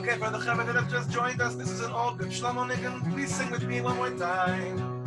Okay, for the Chavre that have just joined us, this is an all good Shlomo Nigun. Please sing with me one more time.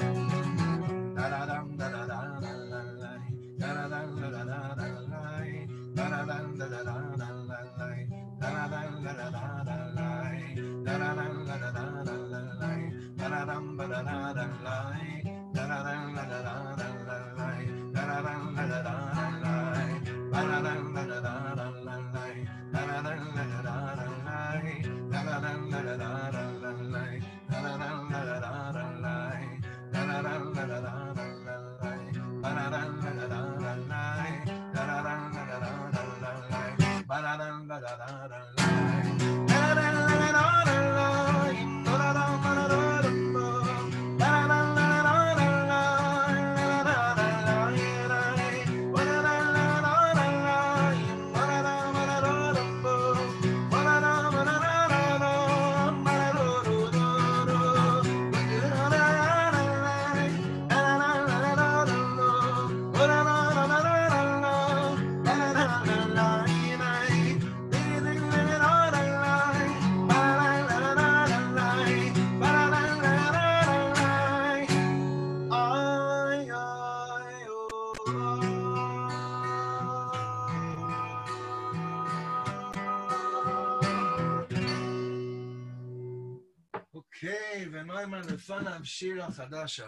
Okay, v'noiman lefanav shira chadasha.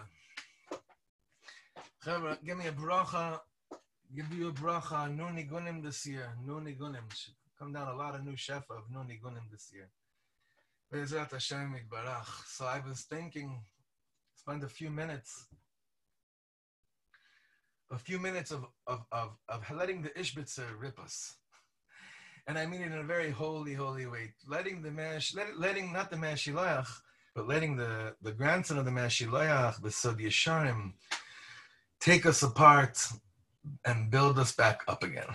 Chavra, give me a bracha. Give you a bracha. No nigunim this year. No nigunim. Come down a lot of new shefa of no nigunim this year. Be'ezrat Hashem yitbarach. So I was thinking, spend a few minutes of letting the Ishbitzer rip us. And I mean it in a very holy way. Letting not the Meah Shiloach, but letting the grandson of the Meah Shiloach, the Sod Yesharim, take us apart and build us back up again.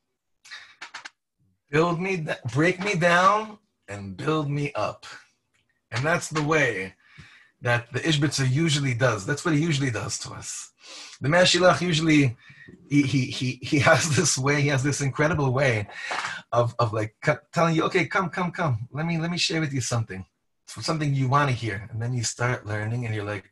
Break me down and build me up. And that's the way that the Ishbitzer usually does. That's what he usually does to us. The Meah Shiloach usually, he has this way, he has this incredible way of like telling you, okay, come. Let me share with you something you want to hear. And then you start learning and you're like,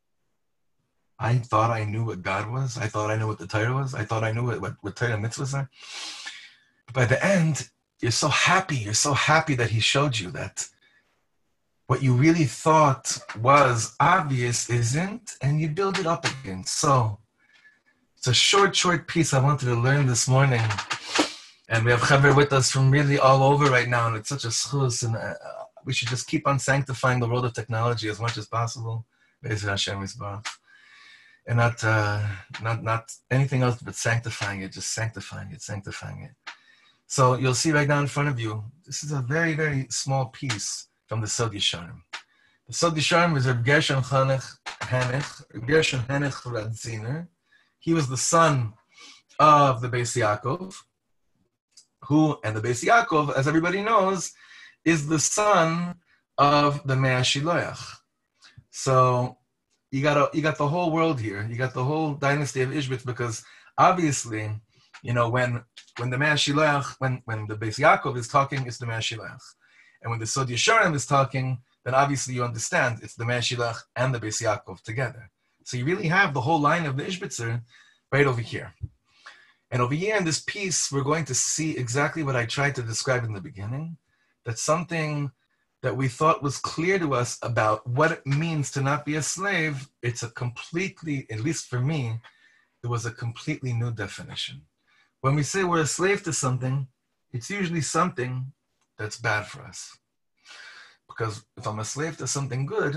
I thought I knew what God was. I thought I knew what the Torah was. I thought I knew what Torah mitzvahs are. But by the end, you're so happy. You're so happy that he showed you that what you really thought was obvious isn't, and you build it up again. So it's a short piece I wanted to learn this morning. And we have Chaver with us from really all over right now, and it's such a schus, and we should just keep on sanctifying the world of technology as much as possible. Be'ezer Hashem Yisbarach. And not anything else but sanctifying it, just sanctifying it. So you'll see right now in front of you, this is a very, very small piece from the Sod Yesharim. The Sod Yesharim is Reb Gershon Henech Radziner. He was the son of the Beis Yaakov, and the Beis Yaakov, as everybody knows, is the son of the Meah Shiloach. So you got the whole world here. You got the whole dynasty of Ishbitz, because obviously, when the Meah Shiloach, when the Beis Yaakov is talking, it's the Meah Shiloach. And when the Sod Yesharim is talking, then obviously you understand it's the Meah Shiloach and the Beis Yaakov together. So you really have the whole line of the Ishbitzer right over here. And over here in this piece, we're going to see exactly what I tried to describe in the beginning, that something that we thought was clear to us about what it means to not be a slave, it's a completely, at least for me, it was a completely new definition. When we say we're a slave to something, it's usually something that's bad for us. Because if I'm a slave to something good,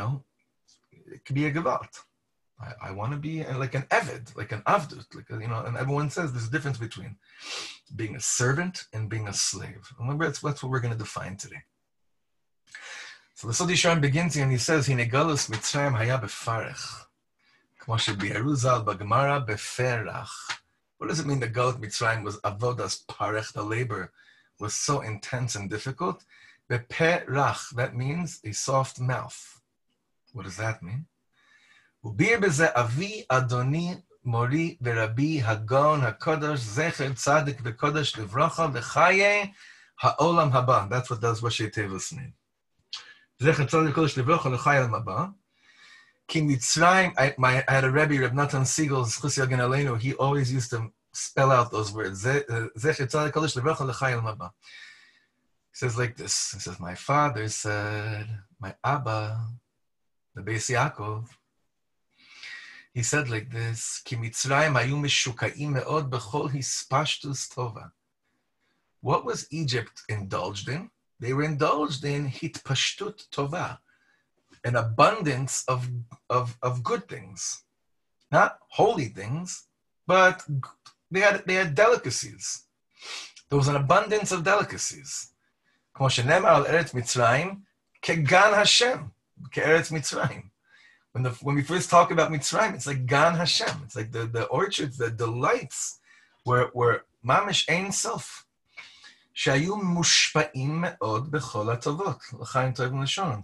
it could be a gewalt. I want to be like an eved, like an avdut, and everyone says there's a difference between being a servant and being a slave. And that's what we're going to define today. So the Sod Yesharim begins here and he says, Hinegalus Mitzrayim haya befarech, kmo shebi'eruzal b'gemara beferach. What does it mean the Galut Mitzrayim was avodas parech, the labor was so intense and difficult? Beperach, that means a soft mouth. What does that mean? וביר בזה אבי אדוני מורי ורבי הגאון הקדוש זכר צדיק וקדוש לברכה לחיי Ha'olam haba. That's what does Rashi Tevos mean. Zecher Tzaddik Kodesh Livrocha L'chayim haba. Ki Mitzrayim, I had a Rebbe, Reb Natan Siegel, Zchus Yagen Aleinu, he always used to spell out those words. Zecher Tzaddik Kodesh Livrocha L'chayim haba. He says like this. He says, my father said, my Abba, the Beis Yaakov, he said like this, Ki Mitzrayim hayu meshuka'im me'od b'chol hispashtus tova. What was Egypt indulged in? They were indulged in hitpashtut tova, an abundance of good things. Not holy things, but they had delicacies. There was an abundance of delicacies. כמו שנאמר על ארץ מצרים, כגן Hashem, כארץ מצרים. When we first talk about Mitzrayim, it's like Gan Hashem. It's like the orchards, the delights were mamish ein sof. שהיו מושפעים מאוד בכל הטובות. לחיים טוב ולשון.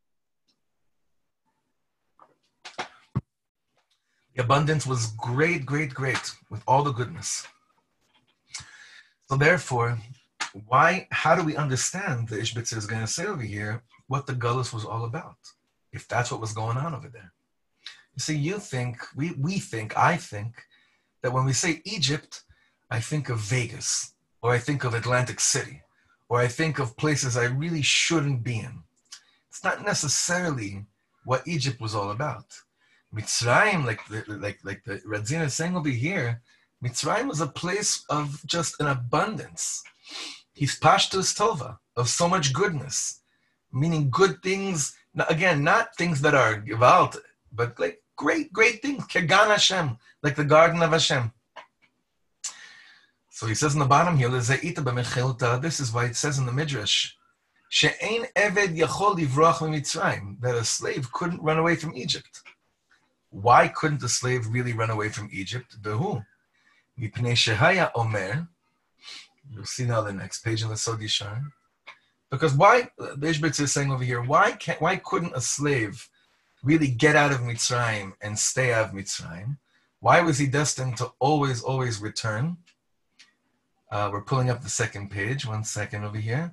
The abundance was great, great, great, with all the goodness. So therefore, how do we understand the Ishbitzer is going to say over here what the Gullus was all about, if that's what was going on over there? You see, you think, I think, that when we say Egypt, I think of Vegas, or I think of Atlantic City, or I think of places I really shouldn't be in. It's not necessarily what Egypt was all about. Mitzrayim, like the Radzina is saying over here, Mitzrayim was a place of just an abundance. He's pashtus tova, of so much goodness, meaning good things. Again, not things that are gewalt, but like great, great things. Kegan Hashem, like the garden of Hashem. So he says in the bottom here, this is why it says in the Midrash, she'ein eved yachol livrach mitzrayim, that a slave couldn't run away from Egypt. Why couldn't the slave really run away from Egypt? Behu, mipnei shehaya omer. You'll see now the next page in the Sod Yishar. Because why, the Ishbitzer is saying over here, why couldn't a slave really get out of Mitzrayim and stay out of Mitzrayim? Why was he destined to always, always return? We're pulling up the second page. 1 second over here.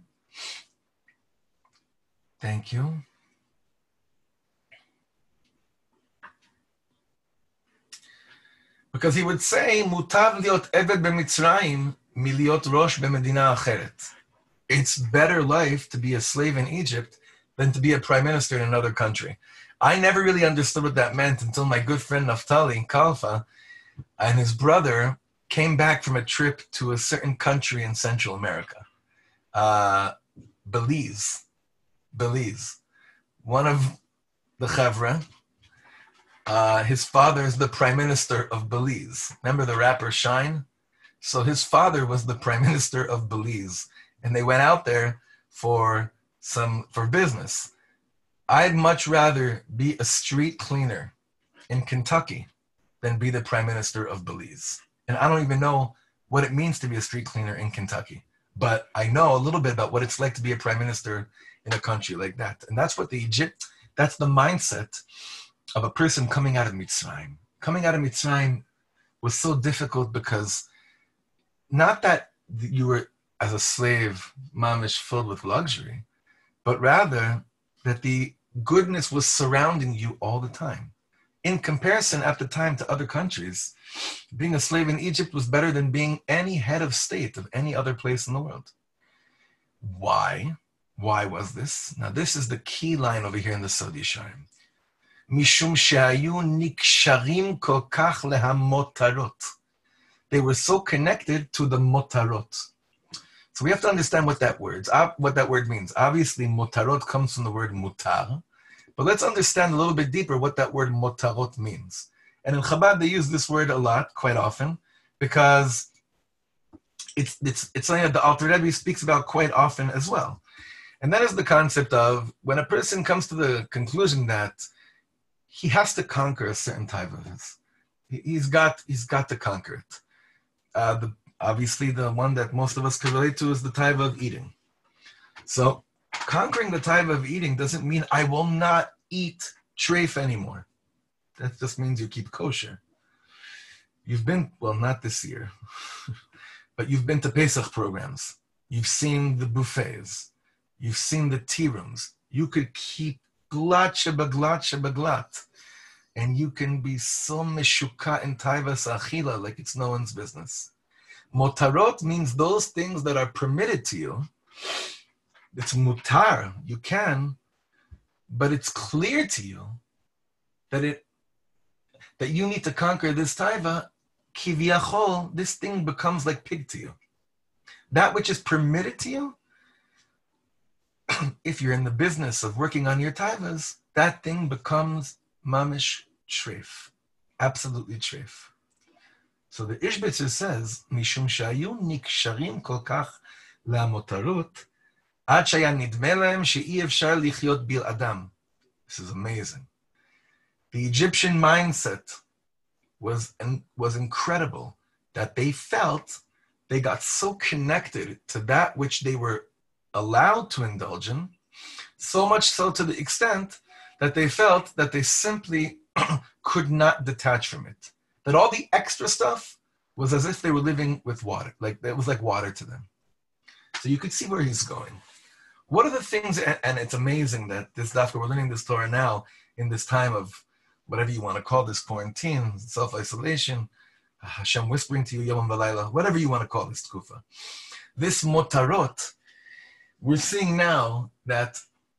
Thank you. Because he would say, Mutav liot eved b'Mitzrayim miliot rosh b'medina acheret. It's better life to be a slave in Egypt than to be a prime minister in another country. I never really understood what that meant until my good friend Naftali Kalfa and his brother came back from a trip to a certain country in Central America. Belize. One of the Chevra, his father is the prime minister of Belize. Remember the rapper Shine? So his father was the prime minister of Belize. And they went out there for business. I'd much rather be a street cleaner in Kentucky than be the prime minister of Belize. And I don't even know what it means to be a street cleaner in Kentucky. But I know a little bit about what it's like to be a prime minister in a country like that. And that's what that's the mindset of a person coming out of Mitzrayim. Coming out of Mitzrayim was so difficult because not that you were, as a slave, mamish, filled with luxury, but rather that the goodness was surrounding you all the time. In comparison at the time to other countries, being a slave in Egypt was better than being any head of state of any other place in the world. Why? Why was this? Now this is the key line over here in the Sod Yisharim. Mishum shehayu niksharim kol kach lehamotarot. They were so connected to the motarot. So we have to understand what that word means. Obviously, motarot comes from the word mutar, but let's understand a little bit deeper what that word motarot means. And in Chabad, they use this word a lot, quite often, because it's something that the Alter Rebbe speaks about quite often as well. And that is the concept of when a person comes to the conclusion that he has to conquer a certain type of this. He's got to conquer it. Obviously, the one that most of us can relate to is the type of eating. So conquering the type of eating doesn't mean I will not eat treif anymore. That just means you keep kosher. You've been, well, not this year, but you've been to Pesach programs. You've seen the buffets. You've seen the tea rooms. You could keep glat shebaglat, and you can be so meshuka in taivas achila like it's no one's business. Motarot means those things that are permitted to you. It's mutar, you can, but it's clear to you that you need to conquer this taiva. Kiviyachol, this thing becomes like pig to you. That which is permitted to you, if you're in the business of working on your taivas, that thing becomes mamish treif, absolutely treif. So the Ishbitzer says, Mishum shayu niksharim kol kach la'motarut, ad shaya nidme lahem she'i efshar lichyot bil adam. This is amazing. The Egyptian mindset was incredible, that they felt they got so connected to that which they were allowed to indulge in, so much so to the extent that they felt that they simply could not detach from it. That all the extra stuff was as if they were living with water, like it was like water to them. So you could see where he's going. What are the things, and it's amazing that this dafka, we're learning this Torah now in this time of whatever you want to call this, quarantine, self-isolation, Hashem whispering to you, Yom V'Layla, whatever you want to call this tkufa. This motarot, we're seeing now that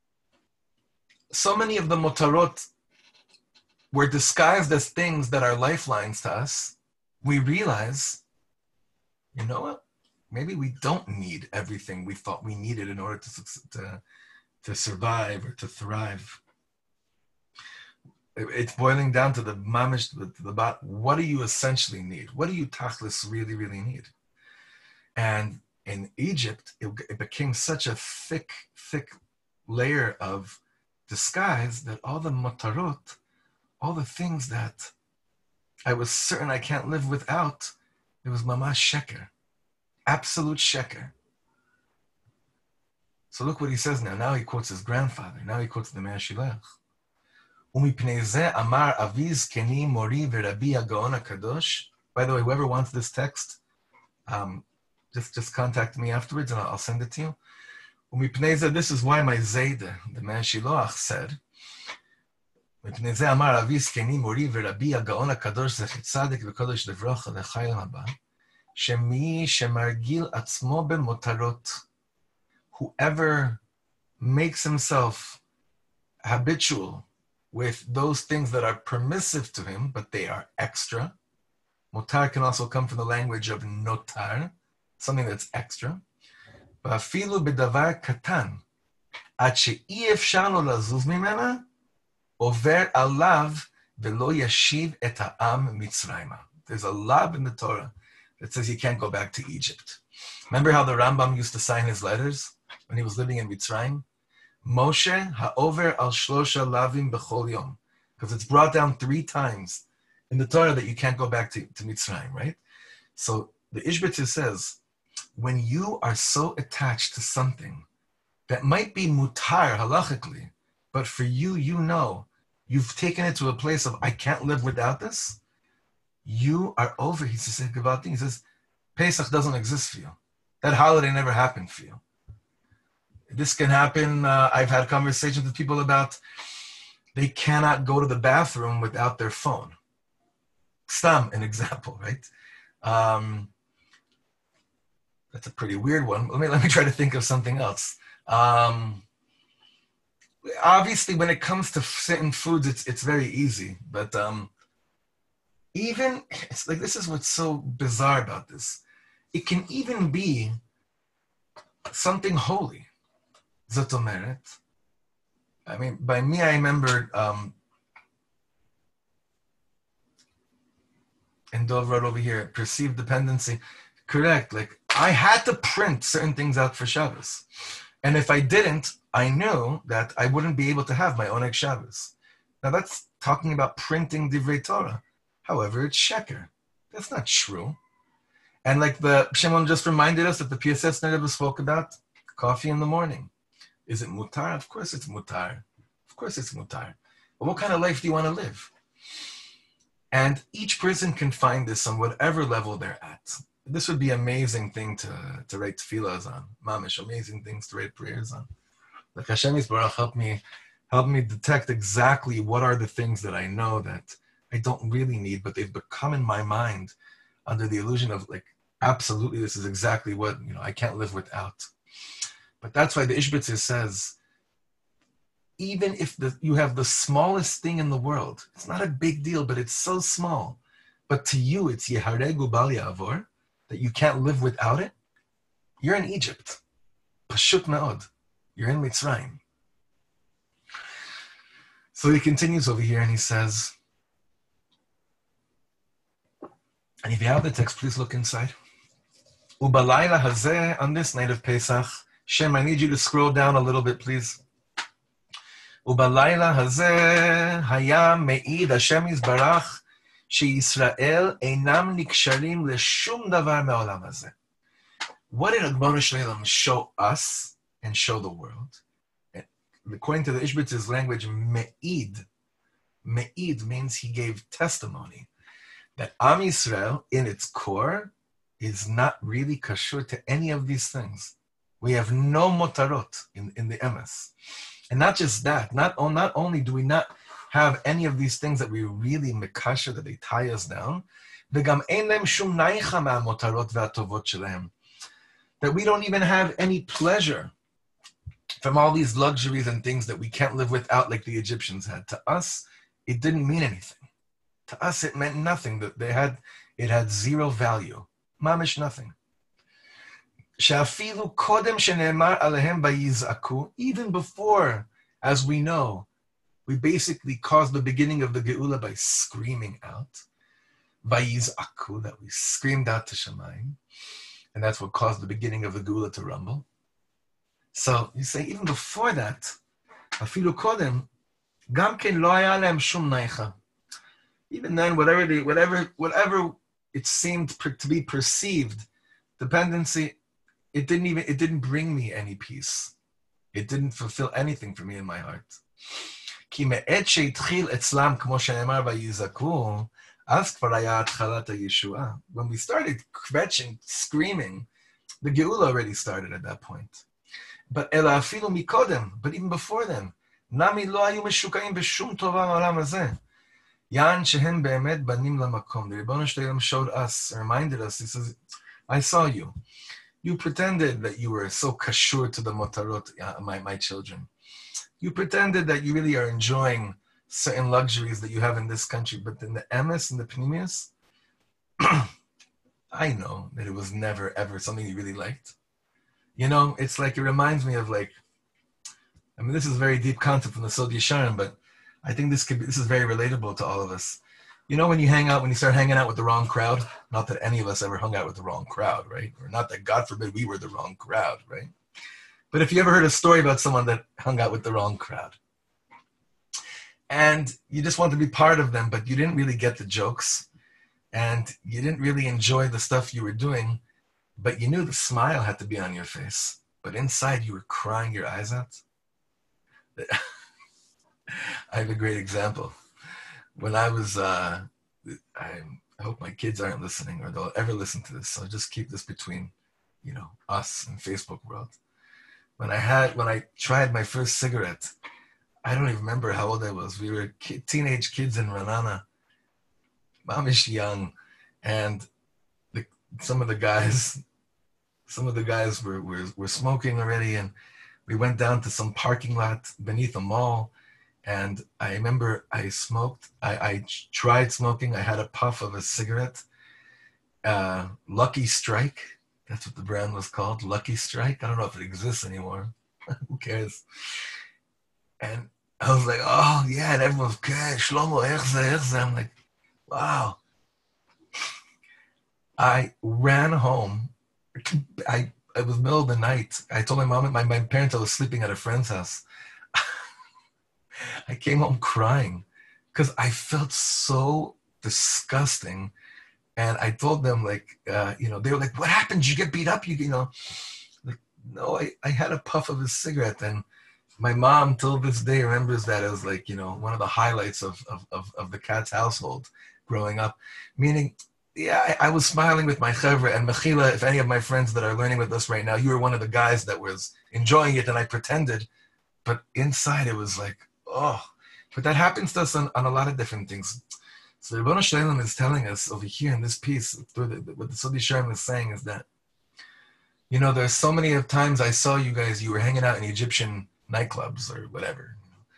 so many of the motarot were disguised as things that are lifelines to us. We realize, you know what? Maybe we don't need everything we thought we needed in order to survive or to thrive. It's boiling down to the mamish, what do you essentially need? What do you tachlis really, really need? And in Egypt, it became such a thick layer of disguise that all the motarot, all the things that I was certain I can't live without, it was mamash sheker, absolute sheker. So look what he says now. Now he quotes his grandfather. Now he quotes the Mei HaShilach. Umipnei zeh amar aviz keni mori v'Rabbi HaGaon HaKadosh. By the way, whoever wants this text, just contact me afterwards and I'll send it to you. Umipnei zeh, this is why my Zayda, the Mei HaShilach, said, מפני זה אמר אבי זקני מורי ורבי הגאון הקדוש זכר צדיק וקדוש לברכה לחיים הבא, שמי שמרגיל עצמו במותרות, whoever makes himself habitual with those things that are permissive to him, but they are extra. Motar can also come from the language of notar, something that's extra. ואפילו בדבר קטן, עד שאי אפשר לו לזוז ממנה, over alav velo yashiv et ha'am mitzrayma. There's a lav in the Torah that says you can't go back to Egypt. Remember how the Rambam used to sign his letters when he was living in Mitzrayim? Moshe ha'over al shlosha lavim b'chol yom. Because it's brought down 3 times in the Torah that you can't go back to Mitzrayim, right? So the Ishbitzer says, when you are so attached to something that might be mutar halachically, but for you, you know, you've taken it to a place of, I can't live without this. You are over. He says, he says, Pesach doesn't exist for you. That holiday never happened for you. This can happen. I've had conversations with people about they cannot go to the bathroom without their phone. Stam, an example, right? That's a pretty weird one. Let me try to think of something else. Obviously, when it comes to certain foods, it's very easy. But even, it's like, this is what's so bizarre about this. It can even be something holy. Zotomeret. I mean, by me, I remember, and Dov wrote over here, perceived dependency. Correct. Like, I had to print certain things out for Shabbos. And if I didn't, I knew that I wouldn't be able to have my Oneg Shabbos. Now that's talking about printing Divrei Torah. However, it's sheker. That's not true. And like the Shimon just reminded us that the PSS never spoke about coffee in the morning. Is it mutar? Of course it's mutar. Of course it's mutar. But what kind of life do you want to live? And each person can find this on whatever level they're at. this would be amazing thing to write tefillahs on. Mamish, amazing things to write prayers on. Like Hashem Yisbarach help me detect exactly what are the things that I know that I don't really need, but they've become in my mind under the illusion of like, absolutely, this is exactly what, I can't live without. But that's why the Ishbitzer says, even if you have the smallest thing in the world, it's not a big deal, but it's so small. But to you, it's Yeharegu Bal Ya'avor, that you can't live without it. You're in Egypt. Pashut Ma'od. You're in Mitzrayim. So he continues over here and he says, and if you have the text, please look inside. Ubalayla hazeh, on this night of Pesach, Shem, I need you to scroll down a little bit, please. Ubalayla hazeh haya me'id Hashem Yisbarach sheYisrael einam niksharim leshum davar me'olam hazeh. What did Ribono Shel Olam show us and show the world? And according to the Ishbitz's language, me'id means he gave testimony that Am Yisrael, in its core, is not really kashur to any of these things. We have no motarot in the emes. And not just that, not only do we not have any of these things that we really mekasher, that they tie us down, that we don't even have any pleasure from all these luxuries and things that we can't live without like the Egyptians had. To us, it didn't mean anything. To us, it meant nothing. That it had zero value. Mamish nothing. Even before, as we know, we basically caused the beginning of the Geula by screaming out. Vayiz'aku, that we screamed out to Shamayim. And that's what caused the beginning of the Geula to rumble. So you say, even before that, afilu kodem, gam ken lo haya lehem shum naicha. Even then, whatever it seemed to be perceived dependency, it didn't bring me any peace. It didn't fulfill anything for me in my heart. Ki me'et she'itchil etzlam, k'mo she'nemar vayizaku, az kvar haya atchalat ha'yeshua. When we started kvetching, screaming, the Geula already started at that point. But ela afilu mikodem, but even before then, nami lo hayu meshukayim b'shum tova ma'olam hazeh. Yan shehem be'emet banim lamakom. The Ribono Shel Olam showed us, reminded us, he says, I saw you. You pretended that you were so kashur to the motarot, my children. You pretended that you really are enjoying certain luxuries that you have in this country, but in the emes and the pnimius, I know that it was never, ever something you really liked. It's like, it reminds me of this is a very deep concept from the Sod Yesharim, but I think this is very relatable to all of us. When you start hanging out with the wrong crowd, not that any of us ever hung out with the wrong crowd, right? Or not that, God forbid, we were the wrong crowd, right? But if you ever heard a story about someone that hung out with the wrong crowd, and you just want to be part of them, but you didn't really get the jokes, and you didn't really enjoy the stuff you were doing, but you knew the smile had to be on your face, but inside you were crying your eyes out. I have a great example. When I was, I hope my kids aren't listening or they'll ever listen to this, so I'll just keep this between, us and Facebook world. When I tried my first cigarette, I don't even remember how old I was. We were teenage kids in Ranana, mamish young, and some of the guys were smoking already, and we went down to some parking lot beneath a mall. And I remember I smoked, I tried smoking. I had a puff of a cigarette, Lucky Strike. That's what the brand was called, Lucky Strike. I don't know if it exists anymore. Who cares? And I was like, oh yeah, and everyone's, okay, Shlomo, ech. I'm like, wow. I ran home. It was middle of the night. I told my mom and my parents I was sleeping at a friend's house. I came home crying because I felt so disgusting. And I told them, they were like, what happened? Did you get beat up? No, I had a puff of a cigarette. And my mom till this day remembers that as one of the highlights of the Katz household growing up. Meaning yeah, I was smiling with my chevra, and Mechila, if any of my friends that are learning with us right now, you were one of the guys that was enjoying it, and I pretended, but inside it was like, oh. But that happens to us on a lot of different things. So Ribono Shel Olam is telling us over here in this piece, what the Sodi Sharm is saying is that, there's so many of times I saw you guys, you were hanging out in Egyptian nightclubs or whatever,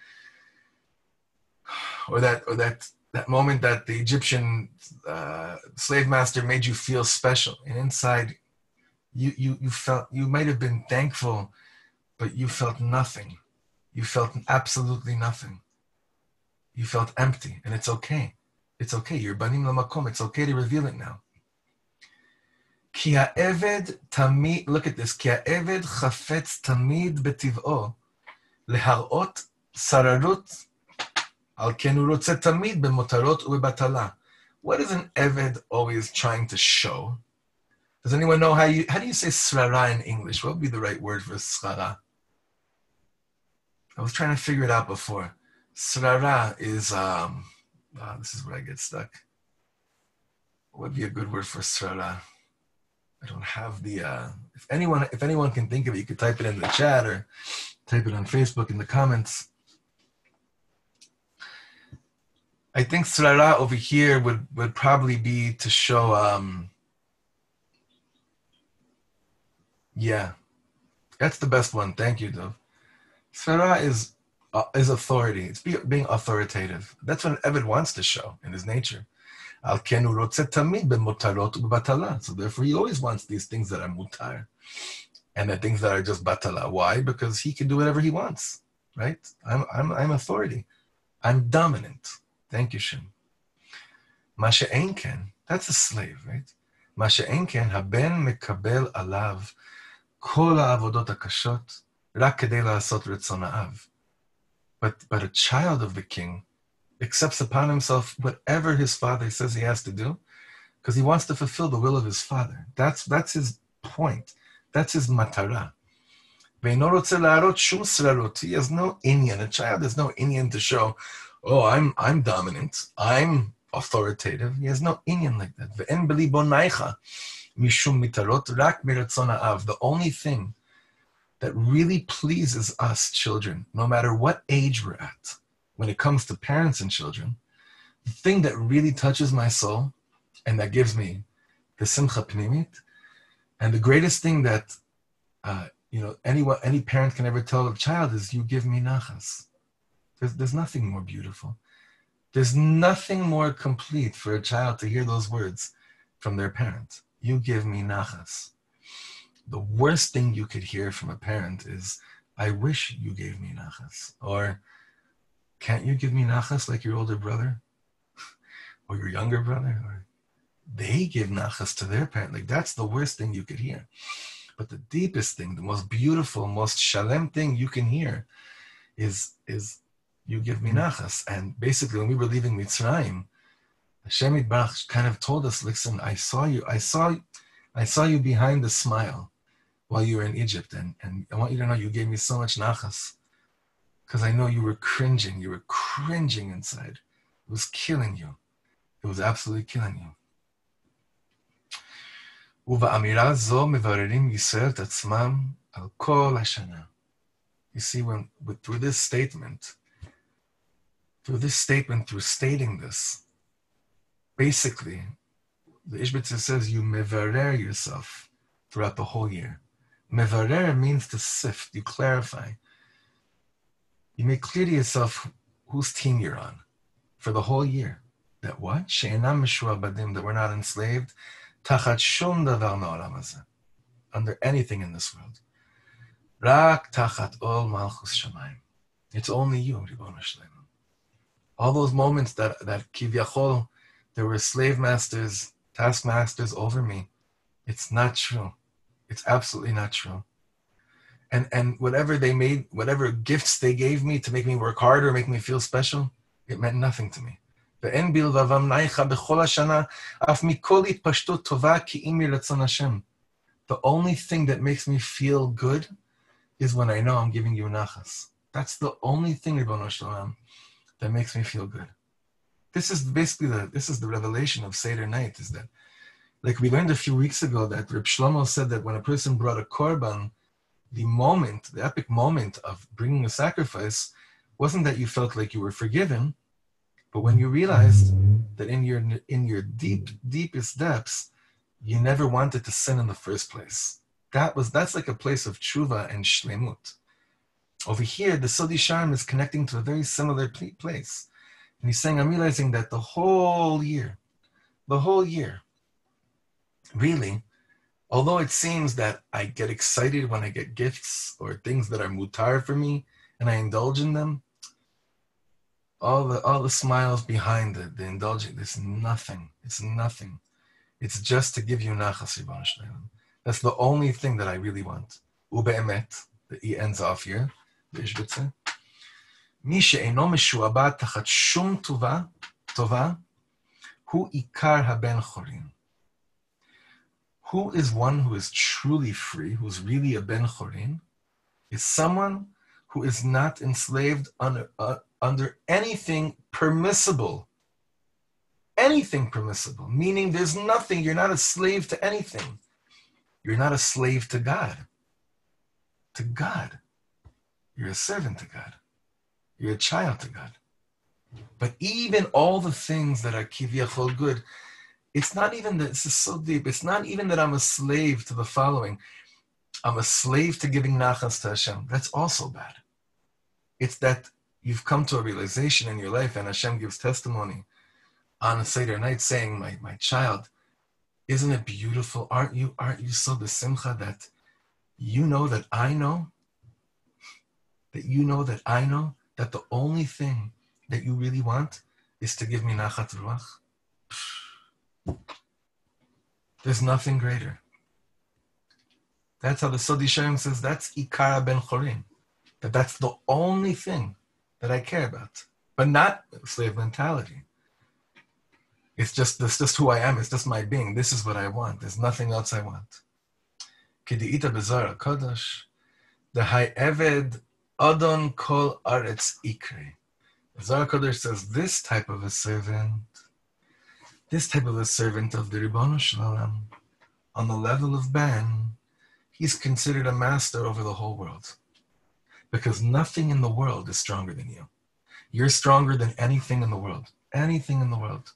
or that moment that the Egyptian slave master made you feel special, and inside you felt, you might have been thankful, but you felt nothing. You felt absolutely nothing. You felt empty, and it's okay. It's okay. You're banim lamakom. It's okay to reveal it now. Ki ha'eved tamid, look at this. Ki ha'eved chafetz tamid betiv'o leharot sararut al ken hu rotze tamid bemotarot ubebatala. What is an eved always trying to show? Does anyone know how do you say srara in English? What would be the right word for srara? I was trying to figure it out before. Srara is, this is where I get stuck. What would be a good word for srara? I don't have the, if anyone can think of it, you could type it in the chat or type it on Facebook in the comments. I think srara over here would probably be to show, yeah, that's the best one. Thank you, Dov. Srara is authority. It's being authoritative. That's what an Eved wants to show in his nature. Al ken hu rotze tamid bemotarot ubebatala. So therefore, he always wants these things that are mutar, and the things that are just batala. Why? Because he can do whatever he wants, right? I'm authority. I'm dominant. Thank you, Shem. Masha Enken, that's a slave, right? Masha Enken haben mekabel alav kol ha'avodot hakashot rak kedei la'asot retzon ha'av. But a child of the king accepts upon himself whatever his father says he has to do, because he wants to fulfill the will of his father. That's his point. That's his matara. He has no inyan. A child has no inyan to show, oh, I'm dominant, I'm authoritative. He has no inyan like that. The only thing that really pleases us children, no matter what age we're at, when it comes to parents and children, the thing that really touches my soul and that gives me the simcha pnimit, and the greatest thing that any parent can ever tell a child is, you give me nachas. There's nothing more beautiful. There's nothing more complete for a child to hear those words from their parent. You give me nachas. The worst thing you could hear from a parent is, I wish you gave me nachas. Or, can't you give me nachas like your older brother? Or your younger brother? Or they give nachas to their parent. Like, that's the worst thing you could hear. But the deepest thing, the most beautiful, most shalem thing you can hear is you give me nachas. And basically, when we were leaving Mitzrayim, Hashem Yitbarach kind of told us, listen, I saw you behind the smile while you were in Egypt, and I want you to know you gave me so much nachas, because I know you were cringing inside. It was killing you. It was absolutely killing you. ובאמירה זו מבררים ישראל את עצמם על כל השנה. You see, through this statement, through stating this, basically, the Ishbitzer says you mevarer yourself throughout the whole year. Mevarer means to sift, you clarify. You make clear to yourself whose team you're on for the whole year. That what? She'enam mishuabadim, that we're not enslaved. Tachat shum davar me'olam hazeh, under anything in this world. Rak tachat ol malchus shamayim. It's only you, Ribono Shel Olam. All those moments that kivyachol, there were slave masters, taskmasters over me. It's not true. It's absolutely not true. And whatever gifts they gave me to make me work harder, make me feel special, it meant nothing to me. The only thing that makes me feel good is when I know I'm giving you nachas. That's the only thing, Ribono Shel Olam, that makes me feel good. This is basically the revelation of Seder night, is that, like we learned a few weeks ago, that Reb Shlomo said that when a person brought a korban, the epic moment of bringing a sacrifice wasn't that you felt like you were forgiven, but when you realized that in your deepest depths, you never wanted to sin in the first place. That's like a place of tshuva and shlemut. Over here, the Sodi Sharm is connecting to a very similar place. And he's saying, I'm realizing that the whole year, really, although it seems that I get excited when I get gifts or things that are mutar for me, and I indulge in them, all the smiles behind the indulging, there's nothing. It's nothing. It's just to give you nachas, Ribono Shel Olam. That's the only thing that I really want. Ube'emet, the E ends off here, the Ishbitze. Mi she'eino meshu'abad tachat shum tova, hu ikar haben chorin. Who is one who is truly free, who's really a ben chorin, is someone who is not enslaved under anything permissible. Anything permissible, meaning there's nothing, you're not a slave to anything. You're not a slave to God. To God. You're a servant to God. You're a child to God. But even all the things that are kiviyachol good, it's not even that, this is so deep, it's not even that I'm a slave to the following. I'm a slave to giving nachas to Hashem. That's also bad. It's that you've come to a realization in your life, and Hashem gives testimony on a Seder night saying, my child, isn't it beautiful? Aren't you so besimcha that you know that I know? That you know that I know that the only thing that you really want is to give me nachat ruach? There's nothing greater. That's how the Sodi Sharm says, that's ikara ben chorin. That's the only thing that I care about. But not slave mentality. It's just who I am. It's just my being. This is what I want. There's nothing else I want. Kedi'ita b'Zohar HaKadosh, the Eved Adon Kol Aretz Ikre. The Zohar HaKadosh says this type of a servant of the Ribono Shel Olam, on the level of Ben, he's considered a master over the whole world. Because nothing in the world is stronger than you. You're stronger than anything in the world. Anything in the world.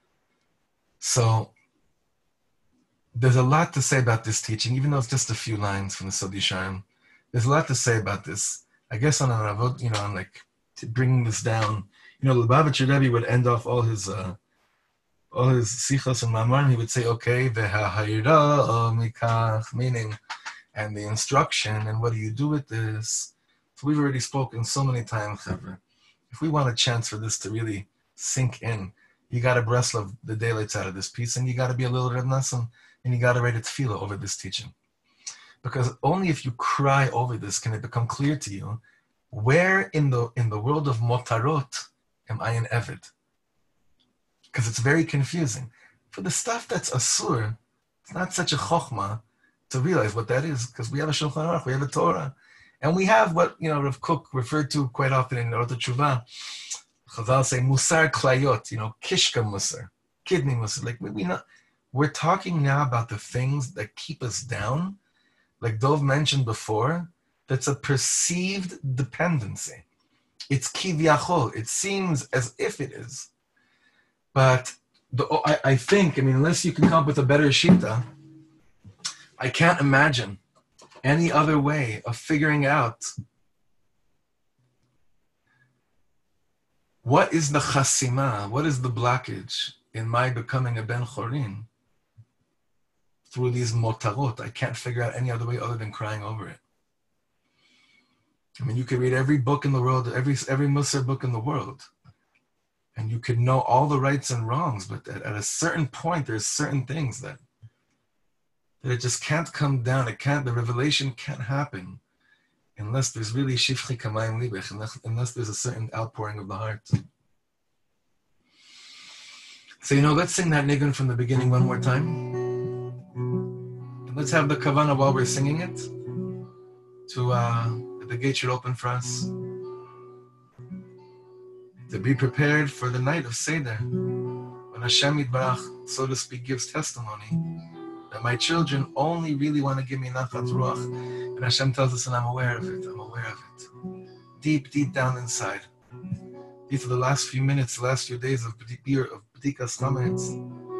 So, there's a lot to say about this teaching, even though it's just a few lines from the Sodi Sharm. There's a lot to say about this. I guess on a Ravot, on like bringing this down, the Lubavitcher Rebbe would end off all his sichos and mamarim. He would say, okay, v'ha'hayra mikach, meaning, and the instruction, and what do you do with this? So we've already spoken so many times, Chavre. If we want a chance for this to really sink in, you got to breslov the daylights out of this piece, and you got to be a little Reb Nassim, and you got to write a tefillah over this teaching. Because only if you cry over this can it become clear to you, where in the world of motarot am I an eved? Because it's very confusing. For the stuff that's asur, it's not such a chokhmah to realize what that is, because we have a Shulchan Aruch, we have a Torah, and we have what Rav Kook referred to quite often in Orot Tshuva. Chazal say musar klayot, kishka musar, kidney musar. Like we're talking now about the things that keep us down, like Dov mentioned before. That's a perceived dependency. It's kivyachol. It seems as if it is, but I think, unless you can come up with a better shita, I can't imagine any other way of figuring out what is the chasima, what is the blockage in my becoming a ben chorin through these motarot. I can't figure out any other way other than crying over it. You could read every book in the world, every Musar book in the world, and you could know all the rights and wrongs, but at a certain point, there's certain things that it just can't come down. The revelation can't happen unless there's really shifchi kamayim libech, unless there's a certain outpouring of the heart. So, let's sing that nigun from the beginning one more time. And let's have the kavanah while we're singing it, the gate should open for us. to be prepared for the night of Seder, when Hashem Yitbarach, so to speak, gives testimony that my children only really want to give me nachat ruach, and Hashem tells us, and I'm aware of it, deep, deep down inside. These are the last few minutes, the last few days of B'dikas Chametz.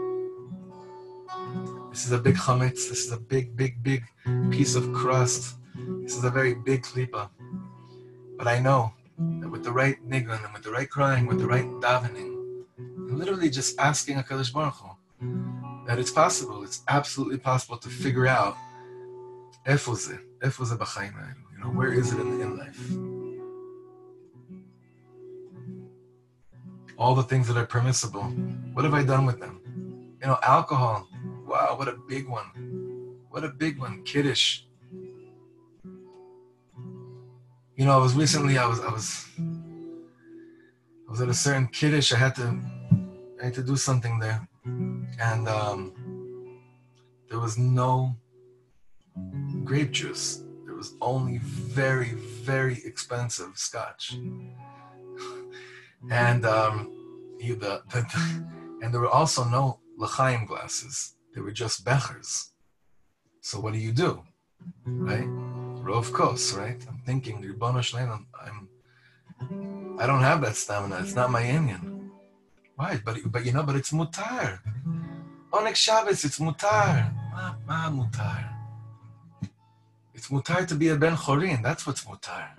This is a big chametz. This is a big, big, big piece of crust. This is a very big klipa. But I know that with the right nigun and with the right crying, with the right davening, and literally just asking HaKadosh Baruch Hu, that it's possible, it's absolutely possible to figure out Efo ze b'chaim ha'elu, where is it in life? All the things that are permissible, what have I done with them? Alcohol, wow, what a big one. What a big one, Kiddush. I was at a certain Kiddush, I had to do something there. And there was no grape juice. There was only very, very expensive scotch. And and there were also no l'chaim glasses. They were just bechers. So what do? Right? Rov kos, right? I'm thinking, Ribono Shleim, I don't have that stamina. It's not my inyan. Why? But it's mutar. Onek Shabbos, it's mutar. Ma mutar. It's mutar to be a ben chorin. That's what's mutar.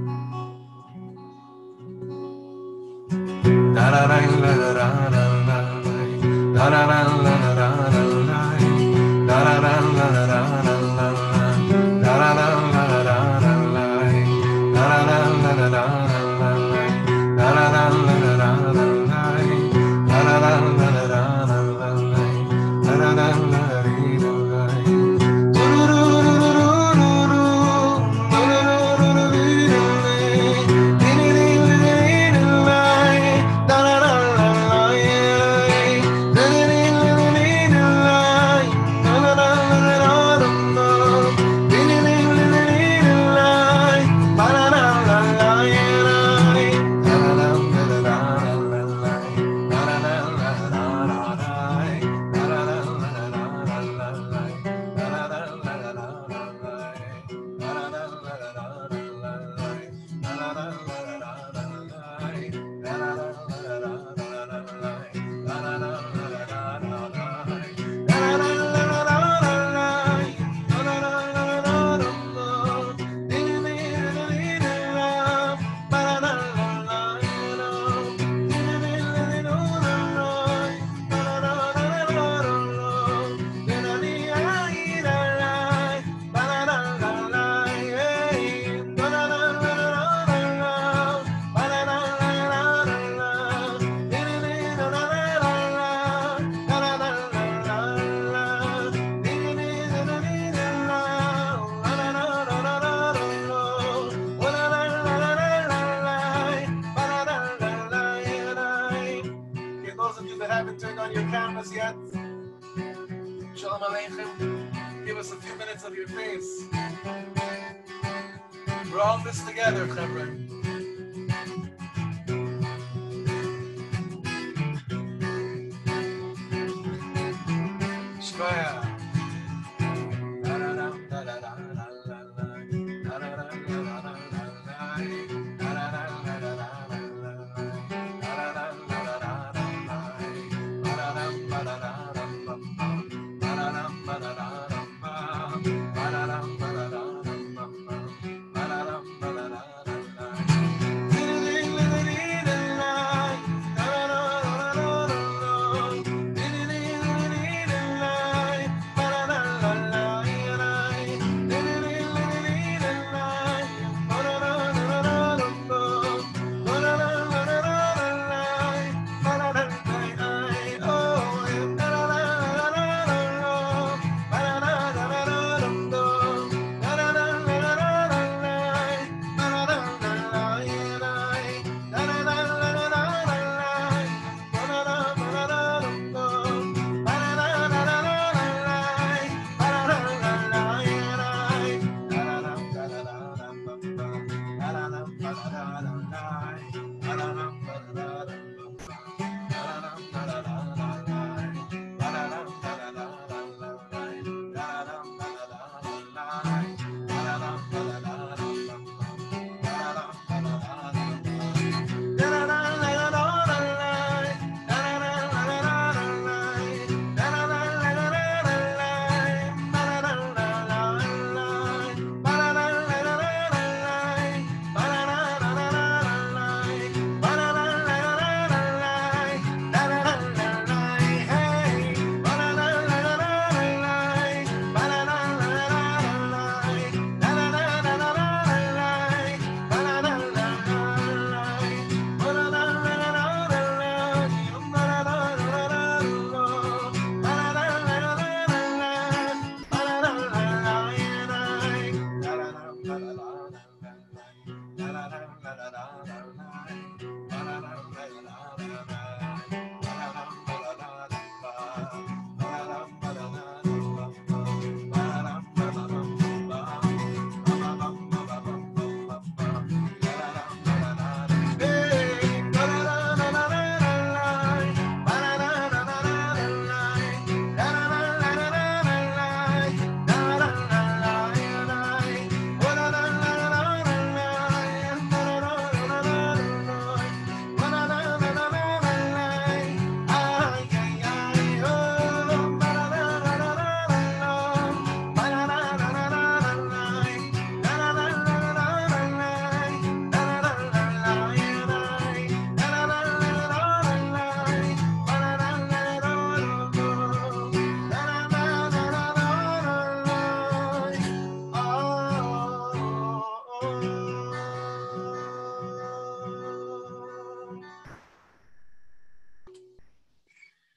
Give us a few minutes of your face. We're all in this together, Chevron. Shkoya.